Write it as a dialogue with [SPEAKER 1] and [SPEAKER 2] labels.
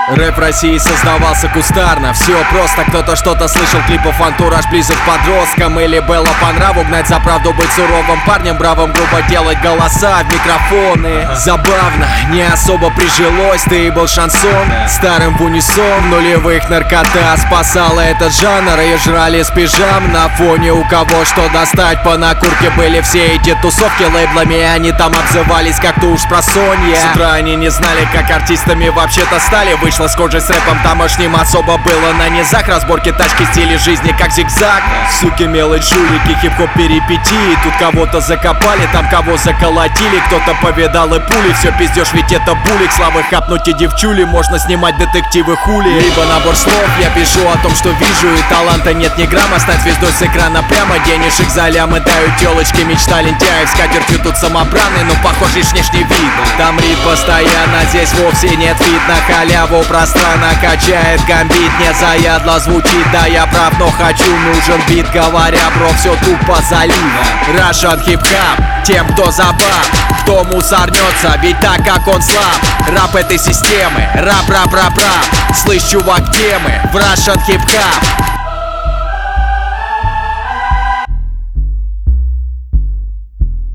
[SPEAKER 1] Рэп в России создавался кустарно. Все просто, кто-то что-то слышал, клипов антураж близок к подросткам. Или было по нраву гнать за правду, быть суровым парнем, бравым, грубо делать голоса в микрофоны. Забавно, не особо прижилось, ты был шансон старым в унисон. Нулевых наркота спасала этот жанр, и жрали с пижам на фоне у кого что достать. По накурке были все эти тусовки лейблами, они там обзывались как-то уж просонья. С утра они не знали, как артистами вообще-то стали. Вышла с кожей с рэпом тамошним особо было на низах. Разборки тачки, стили жизни как зигзаг. Суки, мелочь, жулики, хип-хоп перипетии. Тут кого-то закопали, там кого заколотили. Кто-то повидал и пули, все пиздешь, ведь это булик. Слабых капнуть и девчули, можно снимать детективы хули. Либо набор слов, я пишу о том, что вижу. И таланта нет ни грамма, стать звездой с экрана прямо. Денежек за лямы тают телочки, мечта лентяев. Скатертью тут самобранный, но похож лишь внешний вид. Там рит постоянно, здесь вовсе нет фит. На халяву пространно качает гамбит. Не заядло звучит, да я прав, но хочу, нужен бит. Говоря, бро, все тупо залив. Russian хип-хап, тем, кто забав, кто мусорнется, ведь так как он слаб. Рап этой системы, рап. Слышь, чувак, темы в Russian хип-хап.